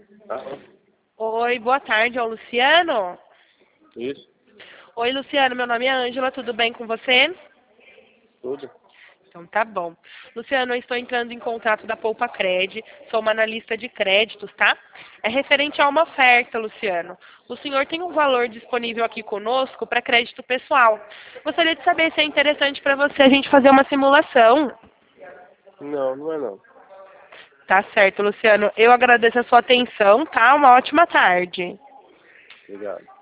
Alô? Oi, boa tarde, é o Luciano? Isso, Oi, Luciano, meu nome é Ângela, tudo bem com você? tudo. Então tá bom. Luciano, eu estou entrando em contato da Poupa Cred, sou uma analista de créditos, tá? É referente a uma oferta, Luciano. O senhor tem um valor disponível aqui conosco para crédito pessoal. Gostaria de saber se é interessante para você a gente fazer uma simulação. Não, não é não. Tá certo, Luciano. Eu agradeço a sua atenção, tá? Uma ótima tarde. Obrigado.